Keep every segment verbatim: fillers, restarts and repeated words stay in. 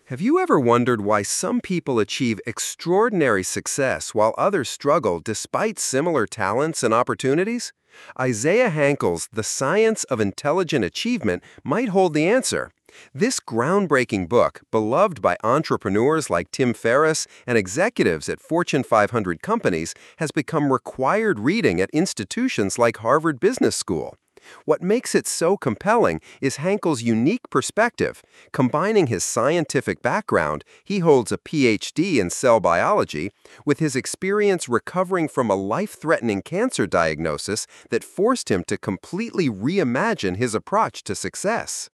Have you ever wondered why some people achieve extraordinary success while others struggle despite similar talents and opportunities? Isaiah Hankel's The Science of Intelligent Achievement might hold the answer. This groundbreaking book, beloved by entrepreneurs like Tim Ferriss and executives at Fortune five hundred companies, has become required reading at institutions like Harvard Business School. What makes it so compelling is Hankel's unique perspective. Combining his scientific background, he holds a P H D in cell biology, with his experience recovering from a life-threatening cancer diagnosis that forced him to completely reimagine his approach to success.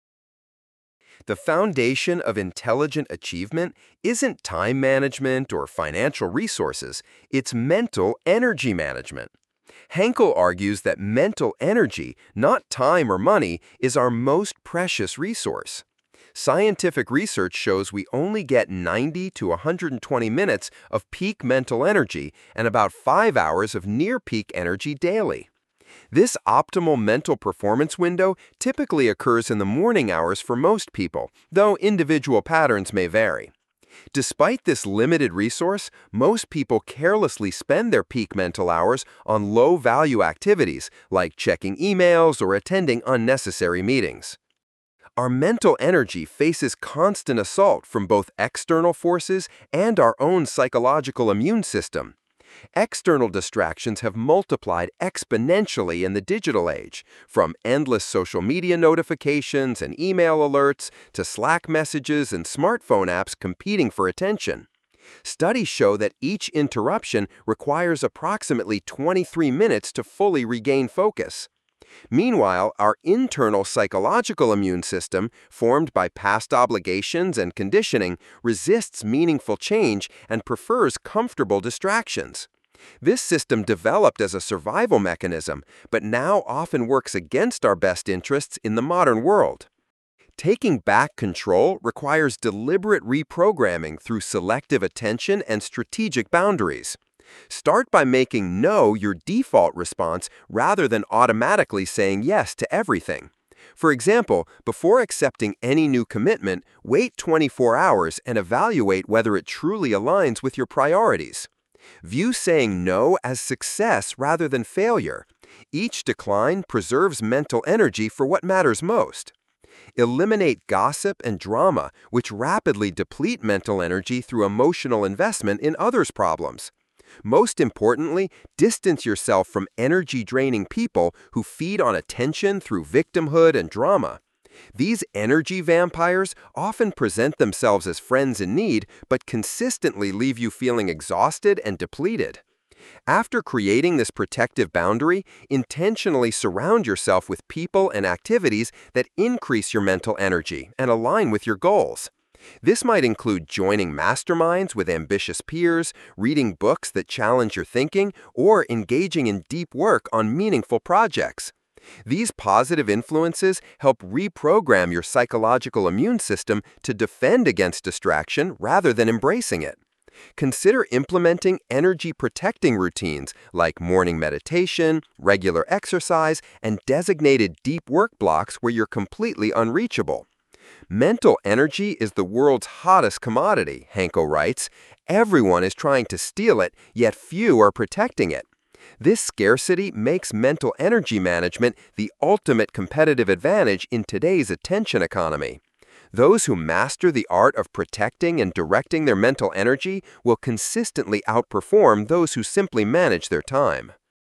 The foundation of intelligent achievement isn't time management or financial resources, it's mental energy management. Hankel argues that mental energy, not time or money, is our most precious resource. Scientific research shows we only get ninety to one hundred twenty minutes of peak mental energy and about five hours of near-peak energy daily. This optimal mental performance window typically occurs in the morning hours for most people, though individual patterns may vary. Despite this limited resource, most people carelessly spend their peak mental hours on low-value activities like checking emails or attending unnecessary meetings. Our mental energy faces constant assault from both external forces and our own psychological immune system. External distractions have multiplied exponentially in the digital age, from endless social media notifications and email alerts to Slack messages and smartphone apps competing for attention. Studies show that each interruption requires approximately twenty-three minutes to fully regain focus. Meanwhile, our internal psychological immune system, formed by past obligations and conditioning, resists meaningful change and prefers comfortable distractions. This system developed as a survival mechanism, but now often works against our best interests in the modern world. Taking back control requires deliberate reprogramming through selective attention and strategic boundaries. Start by making no your default response rather than automatically saying yes to everything. For example, before accepting any new commitment, wait twenty-four hours and evaluate whether it truly aligns with your priorities. View saying no as success rather than failure. Each decline preserves mental energy for what matters most. Eliminate gossip and drama, which rapidly deplete mental energy through emotional investment in others' problems. Most importantly, distance yourself from energy-draining people who feed on attention through victimhood and drama. These energy vampires often present themselves as friends in need, but consistently leave you feeling exhausted and depleted. After creating this protective boundary, intentionally surround yourself with people and activities that increase your mental energy and align with your goals. This might include joining masterminds with ambitious peers, reading books that challenge your thinking, or engaging in deep work on meaningful projects. These positive influences help reprogram your psychological immune system to defend against distraction rather than embracing it. Consider implementing energy-protecting routines like morning meditation, regular exercise, and designated deep work blocks where you're completely unreachable. Mental energy is the world's hottest commodity, Hankel writes. Everyone is trying to steal it, yet few are protecting it. This scarcity makes mental energy management the ultimate competitive advantage in today's attention economy. Those who master the art of protecting and directing their mental energy will consistently outperform those who simply manage their time.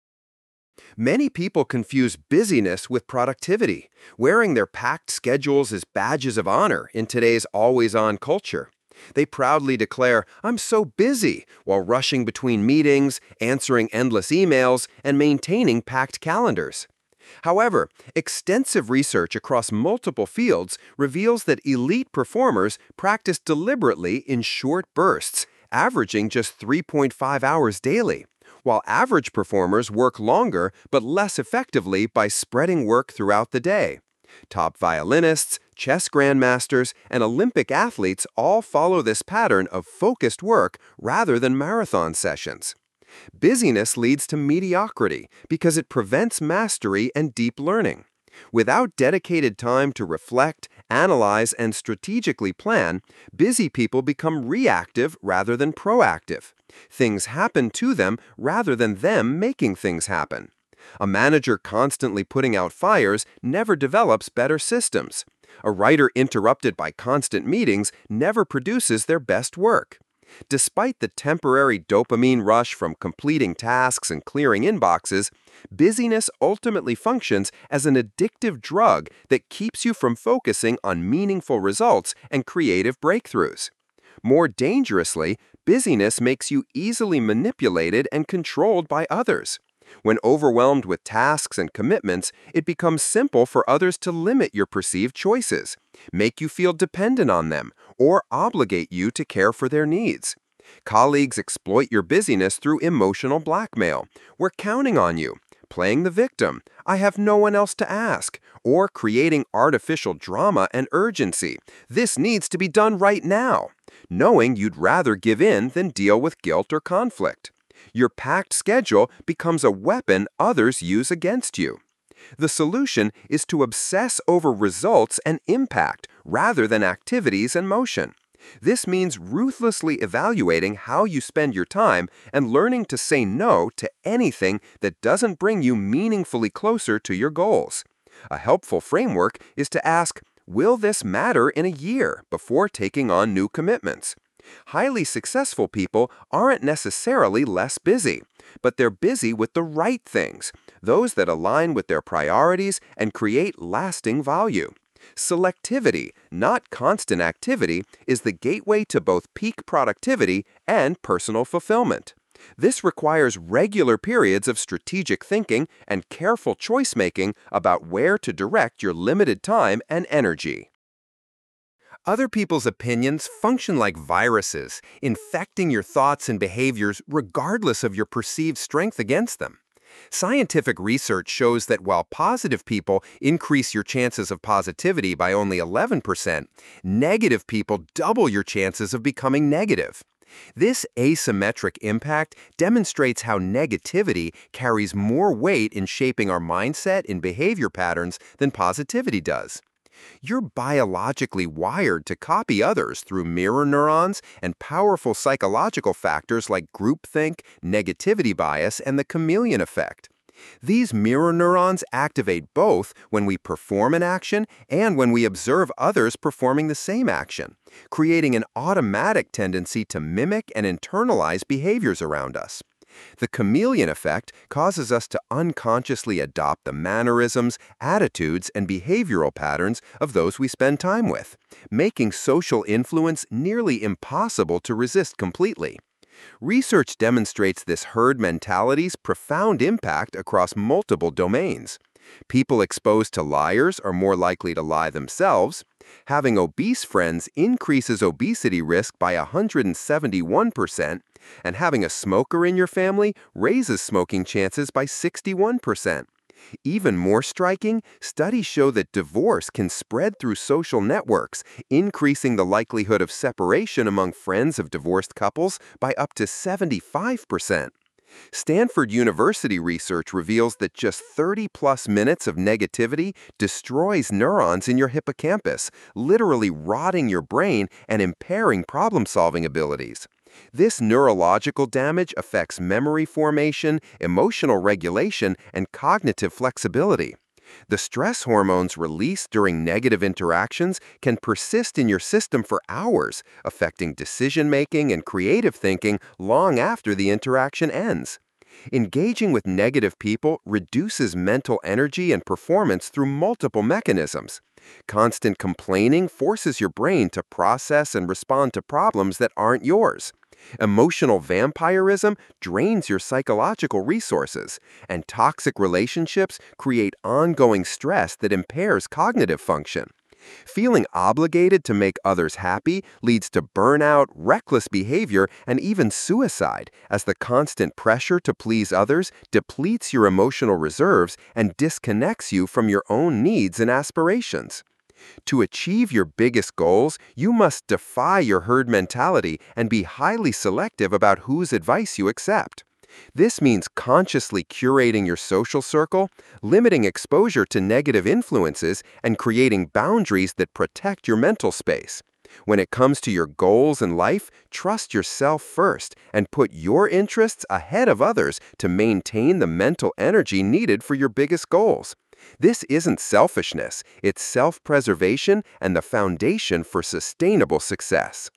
Many people confuse busyness with productivity, wearing their packed schedules as badges of honor in today's always-on culture. They proudly declare, "I'm so busy," while rushing between meetings, answering endless emails, and maintaining packed calendars. However, extensive research across multiple fields reveals that elite performers practice deliberately in short bursts, averaging just three point five hours daily, while average performers work longer but less effectively by spreading work throughout the day. Top violinists, chess grandmasters, and Olympic athletes all follow this pattern of focused work rather than marathon sessions. Busyness leads to mediocrity because it prevents mastery and deep learning. Without dedicated time to reflect, analyze, and strategically plan, busy people become reactive rather than proactive. Things happen to them rather than them making things happen. A manager constantly putting out fires never develops better systems. A writer interrupted by constant meetings never produces their best work. Despite the temporary dopamine rush from completing tasks and clearing inboxes, busyness ultimately functions as an addictive drug that keeps you from focusing on meaningful results and creative breakthroughs. More dangerously, busyness makes you easily manipulated and controlled by others. When overwhelmed with tasks and commitments, it becomes simple for others to limit your perceived choices, make you feel dependent on them, or obligate you to care for their needs. Colleagues exploit your busyness through emotional blackmail. "We're counting on you," playing the victim, "I have no one else to ask," or creating artificial drama and urgency. "This needs to be done right now," knowing you'd rather give in than deal with guilt or conflict. Your packed schedule becomes a weapon others use against you. The solution is to obsess over results and impact rather than activities and motion. This means ruthlessly evaluating how you spend your time and learning to say no to anything that doesn't bring you meaningfully closer to your goals. A helpful framework is to ask, will this matter in a year before taking on new commitments? Highly successful people aren't necessarily less busy, but they're busy with the right things, those that align with their priorities and create lasting value. Selectivity, not constant activity, is the gateway to both peak productivity and personal fulfillment. This requires regular periods of strategic thinking and careful choice-making about where to direct your limited time and energy. Other people's opinions function like viruses, infecting your thoughts and behaviors regardless of your perceived strength against them. Scientific research shows that while positive people increase your chances of positivity by only eleven percent, negative people double your chances of becoming negative. This asymmetric impact demonstrates how negativity carries more weight in shaping our mindset and behavior patterns than positivity does. You're biologically wired to copy others through mirror neurons and powerful psychological factors like groupthink, negativity bias, and the chameleon effect. These mirror neurons activate both when we perform an action and when we observe others performing the same action, creating an automatic tendency to mimic and internalize behaviors around us. The chameleon effect causes us to unconsciously adopt the mannerisms, attitudes, and behavioral patterns of those we spend time with, making social influence nearly impossible to resist completely. Research demonstrates this herd mentality's profound impact across multiple domains. People exposed to liars are more likely to lie themselves. Having obese friends increases obesity risk by one hundred seventy-one percent, and having a smoker in your family raises smoking chances by sixty-one percent. Even more striking, studies show that divorce can spread through social networks, increasing the likelihood of separation among friends of divorced couples by up to seventy-five percent. Stanford University research reveals that just thirty plus minutes of negativity destroys neurons in your hippocampus, literally rotting your brain and impairing problem-solving abilities. This neurological damage affects memory formation, emotional regulation, and cognitive flexibility. The stress hormones released during negative interactions can persist in your system for hours, affecting decision-making and creative thinking long after the interaction ends. Engaging with negative people reduces mental energy and performance through multiple mechanisms. Constant complaining forces your brain to process and respond to problems that aren't yours. Emotional vampirism drains your psychological resources, and toxic relationships create ongoing stress that impairs cognitive function. Feeling obligated to make others happy leads to burnout, reckless behavior, and even suicide, as the constant pressure to please others depletes your emotional reserves and disconnects you from your own needs and aspirations. To achieve your biggest goals, you must defy your herd mentality and be highly selective about whose advice you accept. This means consciously curating your social circle, limiting exposure to negative influences, and creating boundaries that protect your mental space. When it comes to your goals in life, trust yourself first and put your interests ahead of others to maintain the mental energy needed for your biggest goals. This isn't selfishness, it's self-preservation and the foundation for sustainable success.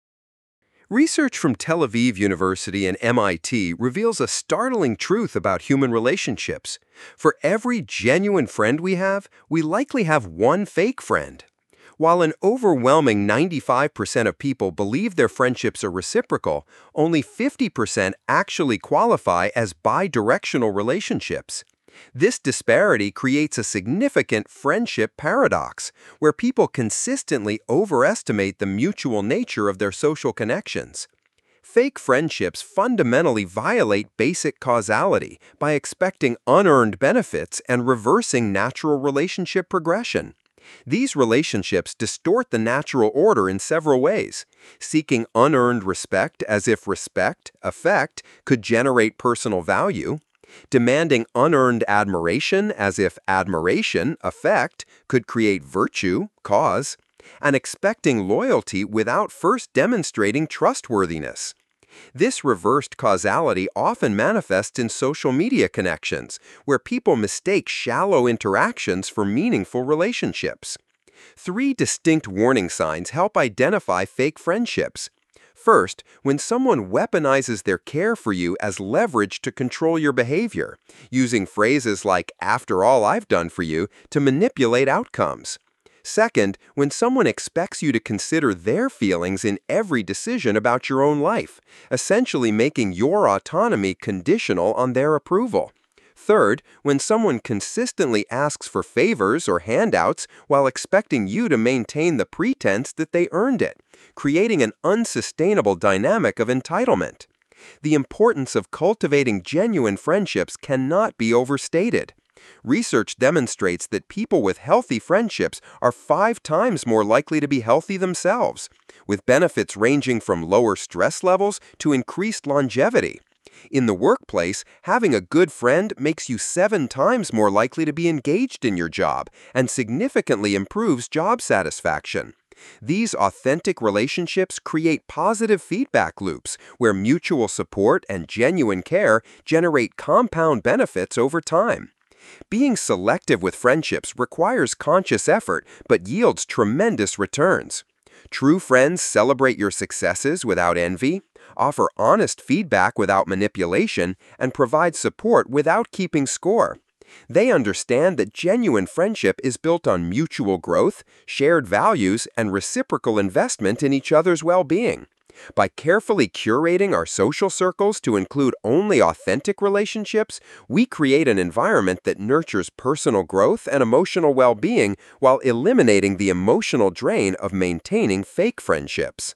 Research from Tel Aviv University and M I T reveals a startling truth about human relationships. For every genuine friend we have, we likely have one fake friend. While an overwhelming ninety-five percent of people believe their friendships are reciprocal, only fifty percent actually qualify as bidirectional relationships. This disparity creates a significant friendship paradox, where people consistently overestimate the mutual nature of their social connections. Fake friendships fundamentally violate basic causality by expecting unearned benefits and reversing natural relationship progression. These relationships distort the natural order in several ways, seeking unearned respect as if respect, affect, could generate personal value, demanding unearned admiration as if admiration, affect, could create virtue, cause, and expecting loyalty without first demonstrating trustworthiness. This reversed causality often manifests in social media connections, where people mistake shallow interactions for meaningful relationships. Three distinct warning signs help identify fake friendships. First, when someone weaponizes their care for you as leverage to control your behavior, using phrases like, "after all I've done for you," to manipulate outcomes. Second, when someone expects you to consider their feelings in every decision about your own life, essentially making your autonomy conditional on their approval. Third, when someone consistently asks for favors or handouts while expecting you to maintain the pretense that they earned it, creating an unsustainable dynamic of entitlement. The importance of cultivating genuine friendships cannot be overstated. Research demonstrates that people with healthy friendships are five times more likely to be healthy themselves, with benefits ranging from lower stress levels to increased longevity. In the workplace, having a good friend makes you seven times more likely to be engaged in your job and significantly improves job satisfaction. These authentic relationships create positive feedback loops where mutual support and genuine care generate compound benefits over time. Being selective with friendships requires conscious effort but yields tremendous returns. True friends celebrate your successes without envy, offer honest feedback without manipulation, and provide support without keeping score. They understand that genuine friendship is built on mutual growth, shared values, and reciprocal investment in each other's well-being. By carefully curating our social circles to include only authentic relationships, we create an environment that nurtures personal growth and emotional well-being while eliminating the emotional drain of maintaining fake friendships.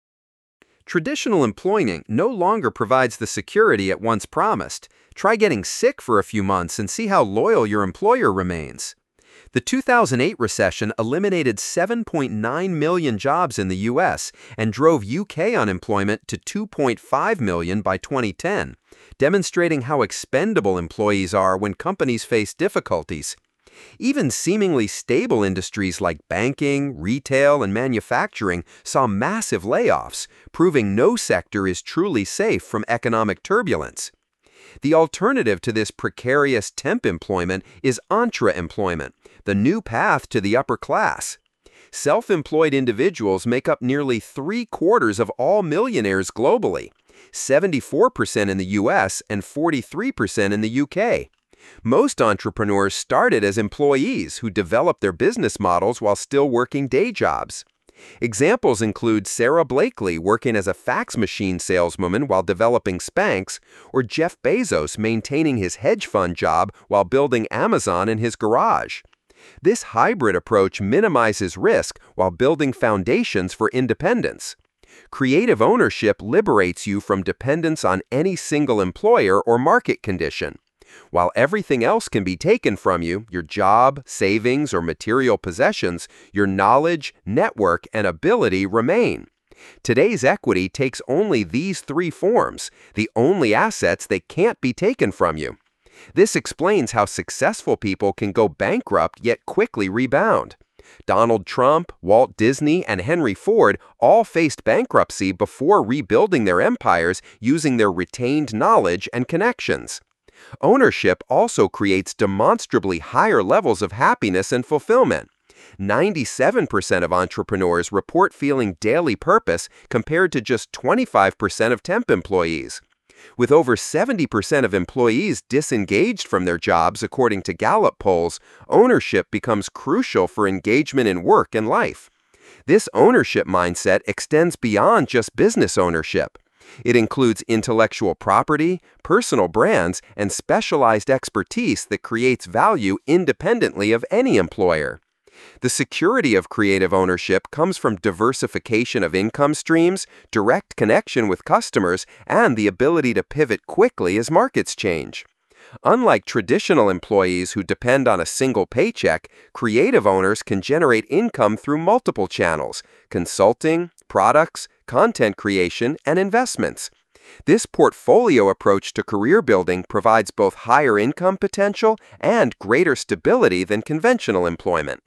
Traditional employment no longer provides the security it once promised. Try getting sick for a few months and see how loyal your employer remains. The two thousand eight recession eliminated seven point nine million jobs in the U S and drove U K unemployment to two point five million by twenty ten, demonstrating how expendable employees are when companies face difficulties. Even seemingly stable industries like banking, retail, and manufacturing saw massive layoffs, proving no sector is truly safe from economic turbulence. The alternative to this precarious temp employment is intra-employment, the new path to the upper class. Self-employed individuals make up nearly three-quarters of all millionaires globally, seventy-four percent in the U S and forty-three percent in the U K. Most entrepreneurs started as employees who developed their business models while still working day jobs. Examples include Sarah Blakely working as a fax machine saleswoman while developing Spanx, or Jeff Bezos maintaining his hedge fund job while building Amazon in his garage. This hybrid approach minimizes risk while building foundations for independence. Creative ownership liberates you from dependence on any single employer or market condition. While everything else can be taken from you, your job, savings, or material possessions, your knowledge, network, and ability remain. Today's equity takes only these three forms, the only assets that can't be taken from you. This explains how successful people can go bankrupt yet quickly rebound. Donald Trump, Walt Disney, and Henry Ford all faced bankruptcy before rebuilding their empires using their retained knowledge and connections. Ownership also creates demonstrably higher levels of happiness and fulfillment. ninety-seven percent of entrepreneurs report feeling daily purpose compared to just twenty-five percent of temp employees. With over seventy percent of employees disengaged from their jobs according to Gallup polls, ownership becomes crucial for engagement in work and life. This ownership mindset extends beyond just business ownership. It includes intellectual property, personal brands, and specialized expertise that creates value independently of any employer. The security of creative ownership comes from diversification of income streams, direct connection with customers, and the ability to pivot quickly as markets change. Unlike traditional employees who depend on a single paycheck, creative owners can generate income through multiple channels: consulting, products, content creation, and investments. This portfolio approach to career building provides both higher income potential and greater stability than conventional employment.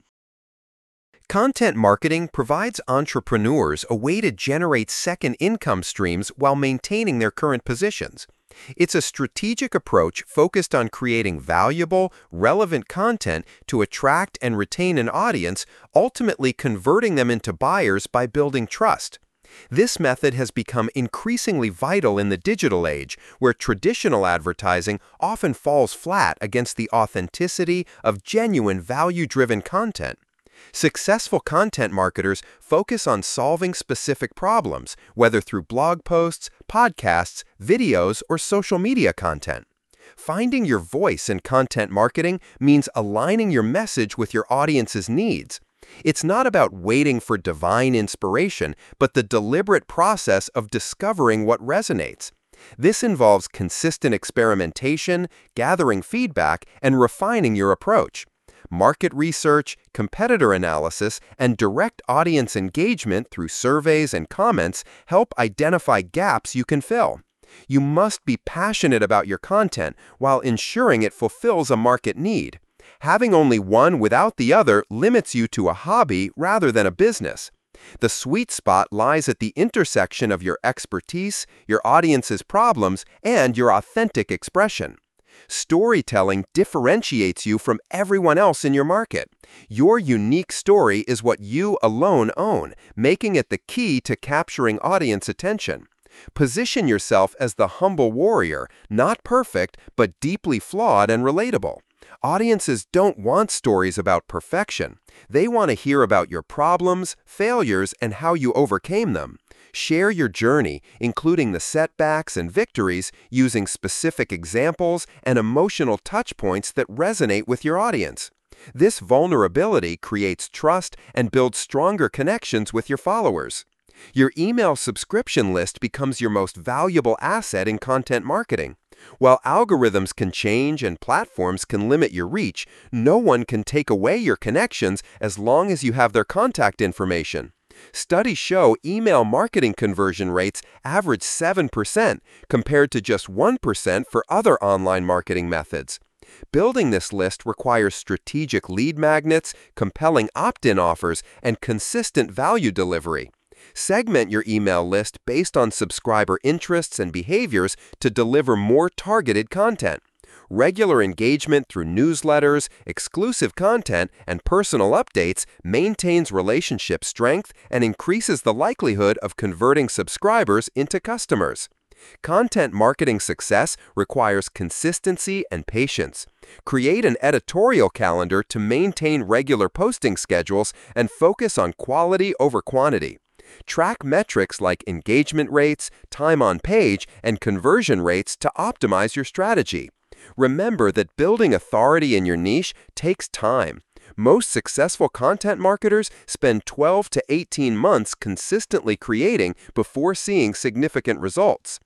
Content marketing provides entrepreneurs a way to generate second income streams while maintaining their current positions. It's a strategic approach focused on creating valuable, relevant content to attract and retain an audience, ultimately converting them into buyers by building trust. This method has become increasingly vital in the digital age, where traditional advertising often falls flat against the authenticity of genuine value-driven content. Successful content marketers focus on solving specific problems, whether through blog posts, podcasts, videos, or social media content. Finding your voice in content marketing means aligning your message with your audience's needs. It's not about waiting for divine inspiration, but the deliberate process of discovering what resonates. This involves consistent experimentation, gathering feedback, and refining your approach. Market research, competitor analysis, and direct audience engagement through surveys and comments help identify gaps you can fill. You must be passionate about your content while ensuring it fulfills a market need. Having only one without the other limits you to a hobby rather than a business. The sweet spot lies at the intersection of your expertise, your audience's problems, and your authentic expression. Storytelling differentiates you from everyone else in your market. Your unique story is what you alone own, making it the key to capturing audience attention. Position yourself as the humble warrior, not perfect, but deeply flawed and relatable. Audiences don't want stories about perfection. They want to hear about your problems, failures, and how you overcame them. Share your journey, including the setbacks and victories, using specific examples and emotional touchpoints that resonate with your audience. This vulnerability creates trust and builds stronger connections with your followers. Your email subscription list becomes your most valuable asset in content marketing. While algorithms can change and platforms can limit your reach, no one can take away your connections as long as you have their contact information. Studies show email marketing conversion rates average seven percent compared to just one percent for other online marketing methods. Building this list requires strategic lead magnets, compelling opt-in offers, and consistent value delivery. Segment your email list based on subscriber interests and behaviors to deliver more targeted content. Regular engagement through newsletters, exclusive content, and personal updates maintains relationship strength and increases the likelihood of converting subscribers into customers. Content marketing success requires consistency and patience. Create an editorial calendar to maintain regular posting schedules and focus on quality over quantity. Track metrics like engagement rates, time on page, and conversion rates to optimize your strategy. Remember that building authority in your niche takes time. Most successful content marketers spend twelve to eighteen months consistently creating before seeing significant results.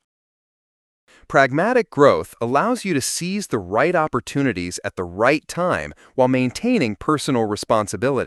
Pragmatic growth allows you to seize the right opportunities at the right time while maintaining personal responsibility.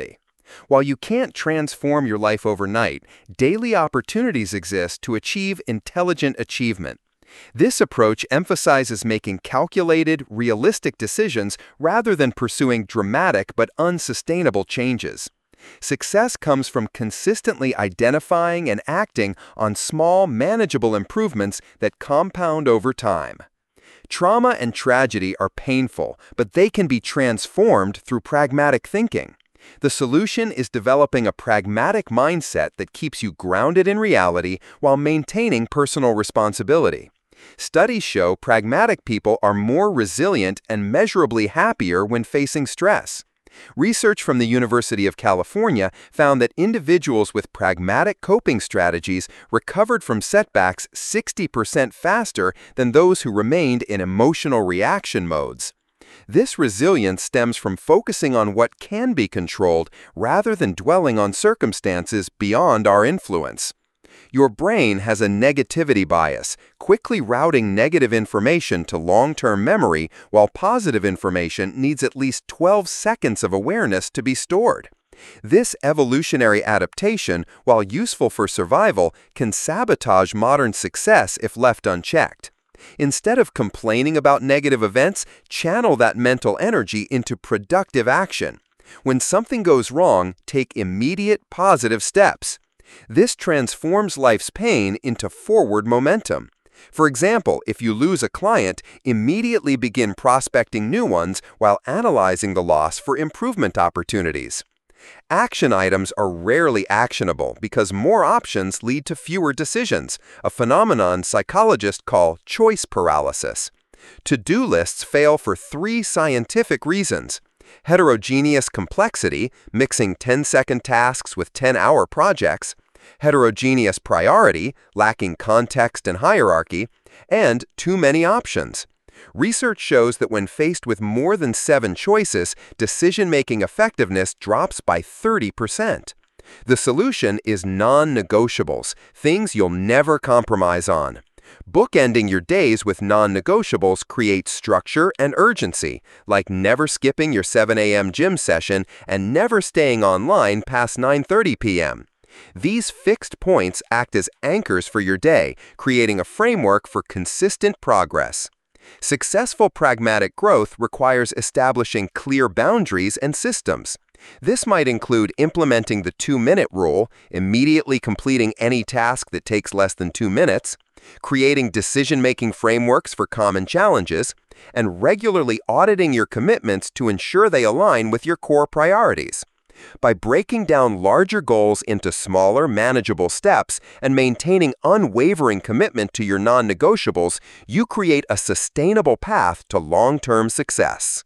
While you can't transform your life overnight, daily opportunities exist to achieve intelligent achievement. This approach emphasizes making calculated, realistic decisions rather than pursuing dramatic but unsustainable changes. Success comes from consistently identifying and acting on small, manageable improvements that compound over time. Trauma and tragedy are painful, but they can be transformed through pragmatic thinking. The solution is developing a pragmatic mindset that keeps you grounded in reality while maintaining personal responsibility. Studies show pragmatic people are more resilient and measurably happier when facing stress. Research from the University of California found that individuals with pragmatic coping strategies recovered from setbacks sixty percent faster than those who remained in emotional reaction modes. This resilience stems from focusing on what can be controlled rather than dwelling on circumstances beyond our influence. Your brain has a negativity bias, quickly routing negative information to long-term memory, while positive information needs at least twelve seconds of awareness to be stored. This evolutionary adaptation, while useful for survival, can sabotage modern success if left unchecked. Instead of complaining about negative events, channel that mental energy into productive action. When something goes wrong, take immediate positive steps. This transforms life's pain into forward momentum. For example, if you lose a client, immediately begin prospecting new ones while analyzing the loss for improvement opportunities. Action items are rarely actionable because more options lead to fewer decisions, a phenomenon psychologists call choice paralysis. To-do lists fail for three scientific reasons: heterogeneous complexity, mixing ten-second tasks with ten-hour projects; heterogeneous priority, lacking context and hierarchy; and too many options. Research shows that when faced with more than seven choices, decision-making effectiveness drops by thirty percent. The solution is non-negotiables, things you'll never compromise on. Bookending your days with non-negotiables creates structure and urgency, like never skipping your seven A M gym session and never staying online past nine thirty p m These fixed points act as anchors for your day, creating a framework for consistent progress. Successful pragmatic growth requires establishing clear boundaries and systems. This might include implementing the two-minute rule, immediately completing any task that takes less than two minutes, creating decision-making frameworks for common challenges, and regularly auditing your commitments to ensure they align with your core priorities. By breaking down larger goals into smaller, manageable steps and maintaining unwavering commitment to your non-negotiables, you create a sustainable path to long-term success.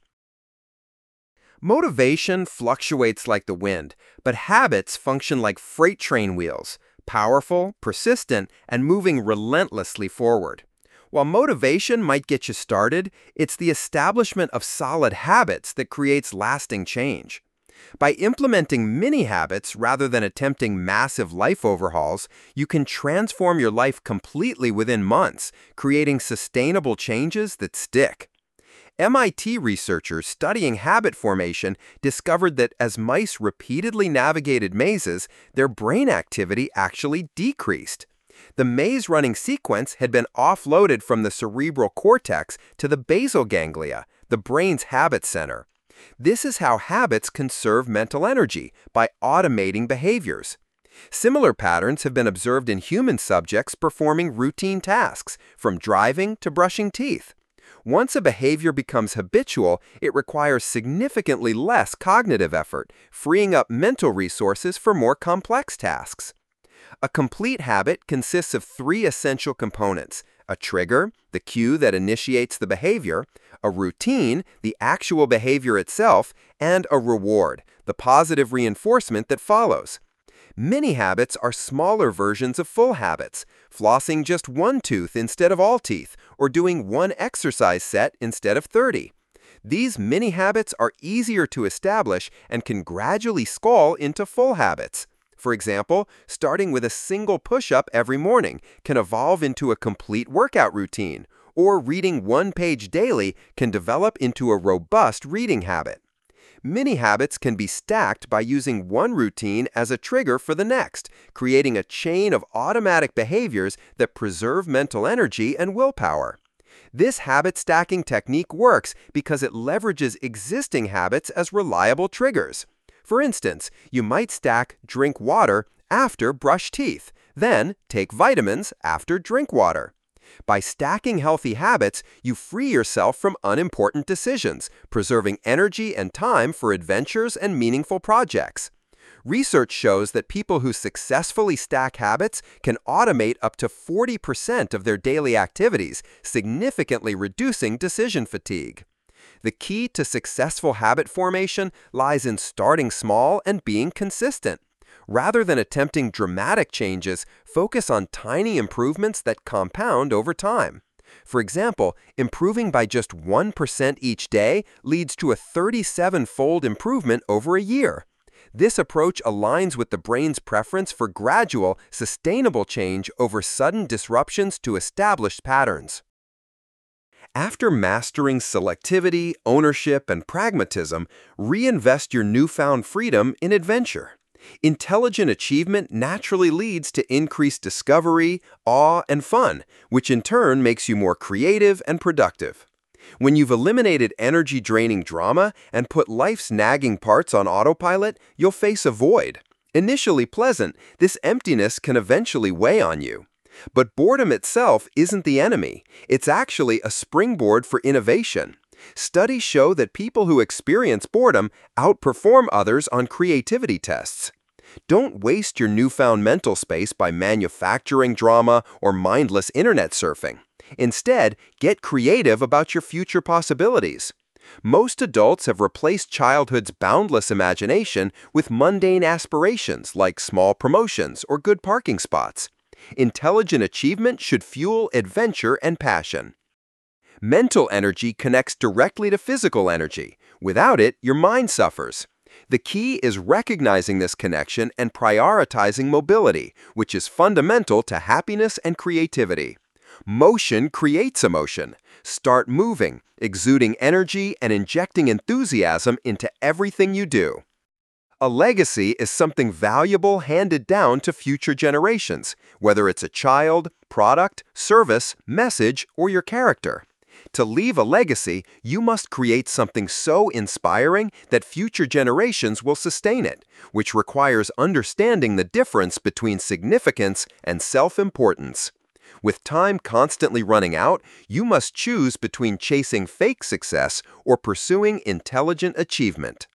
Motivation fluctuates like the wind, but habits function like freight train wheels, powerful, persistent, and moving relentlessly forward. While motivation might get you started, it's the establishment of solid habits that creates lasting change. By implementing mini habits rather than attempting massive life overhauls, you can transform your life completely within months, creating sustainable changes that stick. M I T researchers studying habit formation discovered that as mice repeatedly navigated mazes, their brain activity actually decreased. The maze-running sequence had been offloaded from the cerebral cortex to the basal ganglia, the brain's habit center. This is how habits conserve mental energy, by automating behaviors. Similar patterns have been observed in human subjects performing routine tasks, from driving to brushing teeth. Once a behavior becomes habitual, it requires significantly less cognitive effort, freeing up mental resources for more complex tasks. A complete habit consists of three essential components: a trigger, the cue that initiates the behavior; a routine, the actual behavior itself; and a reward, the positive reinforcement that follows. Mini habits are smaller versions of full habits, flossing just one tooth instead of all teeth, or doing one exercise set instead of thirty. These mini habits are easier to establish and can gradually scale into full habits. For example, starting with a single push-up every morning can evolve into a complete workout routine, or reading one page daily can develop into a robust reading habit. Mini habits can be stacked by using one routine as a trigger for the next, creating a chain of automatic behaviors that preserve mental energy and willpower. This habit stacking technique works because it leverages existing habits as reliable triggers. For instance, you might stack drink water after brush teeth, then take vitamins after drink water. By stacking healthy habits, you free yourself from unimportant decisions, preserving energy and time for adventures and meaningful projects. Research shows that people who successfully stack habits can automate up to forty percent of their daily activities, significantly reducing decision fatigue. The key to successful habit formation lies in starting small and being consistent. Rather than attempting dramatic changes, focus on tiny improvements that compound over time. For example, improving by just one percent each day leads to a thirty-seven-fold improvement over a year. This approach aligns with the brain's preference for gradual, sustainable change over sudden disruptions to established patterns. After mastering selectivity, ownership, and pragmatism, reinvest your newfound freedom in adventure. Intelligent achievement naturally leads to increased discovery, awe, and fun, which in turn makes you more creative and productive. When you've eliminated energy-draining drama and put life's nagging parts on autopilot, you'll face a void. Initially pleasant, this emptiness can eventually weigh on you. But boredom itself isn't the enemy. It's actually a springboard for innovation. Studies show that people who experience boredom outperform others on creativity tests. Don't waste your newfound mental space by manufacturing drama or mindless internet surfing. Instead, get creative about your future possibilities. Most adults have replaced childhood's boundless imagination with mundane aspirations like small promotions or good parking spots. Intelligent achievement should fuel adventure and passion. Mental energy connects directly to physical energy. Without it, your mind suffers. The key is recognizing this connection and prioritizing mobility, which is fundamental to happiness and creativity. Motion creates emotion. Start moving, exuding energy, and injecting enthusiasm into everything you do. A legacy is something valuable handed down to future generations, whether it's a child, product, service, message, or your character. To leave a legacy, you must create something so inspiring that future generations will sustain it, which requires understanding the difference between significance and self-importance. With time constantly running out, you must choose between chasing fake success or pursuing intelligent achievement.